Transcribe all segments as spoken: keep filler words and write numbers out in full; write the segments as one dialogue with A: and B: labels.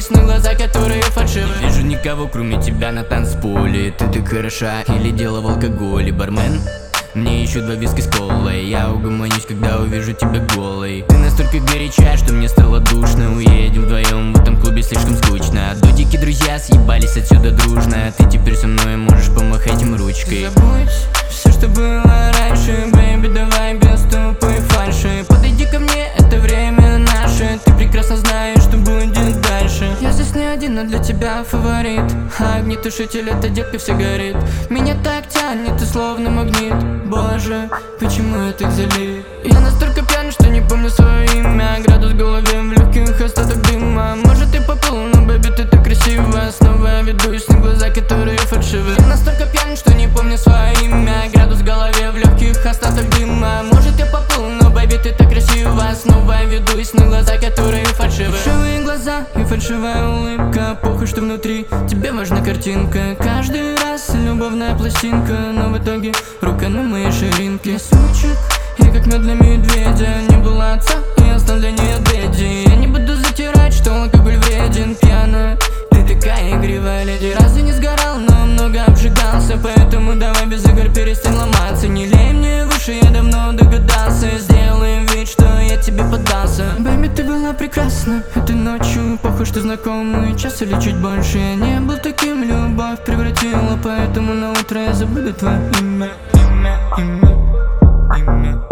A: ведусь на глаза, которые фальшивы. Не вижу никого, кроме тебя на танцполе. Ты так хороша, или дело в алкоголе, бармен? Мне еще два виски с колой. Я угомонюсь, когда увижу тебя голой. Ты настолько горяча, что мне стало душно. Уедем вдвоем, в этом клубе слишком скучно. Дудики друзья съебались отсюда дружно. Ты теперь со мной можешь помахать им ручкой. Забудь все, что было раньше, бэйби, давай без тупой фальши. Подойди ко мне, это время наше. Ты прекрасно знаешь, что будет дальше. Я здесь не один, но для тебя фаворит. Огнетушитель, это детка, все горит. Меня так тянет, ты словно магнит. Боже, почему я так залит? Я настолько пьян, что не помню свое имя. Градус в голове, в легких остаток дыма. Может ты поплыл, но, бэби, ты так красиво. Снова я ведусь на глаза, которые фальшивы. Я настолько пьян, что не помню свое имя. Градус в голове, в легких остаток дыма. Может я поплыл, но, бэби, ты так красиво. Снова я ведусь на глаза, которые фальшивы. Фальшивые глаза и фальшивая улыбка. Похуй, что внутри, тебе важна картинка. Каждый раз любовная пластинка, но в итоге рука на моей ширинке. Сучек, я как мед для медведя. Не было отца, и я стал для нее дэдди. Я не буду затирать, что алкоголь вреден. Пьяная, ты такая игривая леди. Разве не сгорал, но много обжигался. Поэтому давай без игр перестань ломаться. Не лей мне выше, я давно догадался. Сделаем вид, что я тебе поддался. Бэйби, ты была прекрасна этой ночью. Похож, что знакомый час или чуть больше. Я не был таким, любовь превратила. Поэтому на утро я забуду твое имя. Имя, имя, имя.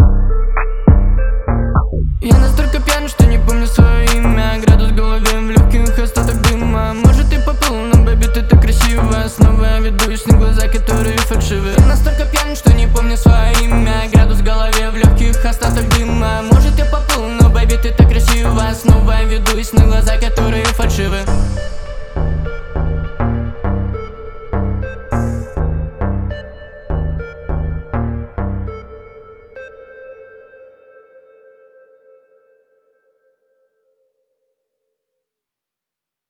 A: Я настолько пьян, что не помню свое имя. Градус в голове, в легких остаток дыма. Может ты поплыл, но, бэби, ты так красиво. Снова я ведусь на глаза, которые фальшивы. Я настолько пьян, что не помню свое имя. Градус в голове, в легких остаток дыма.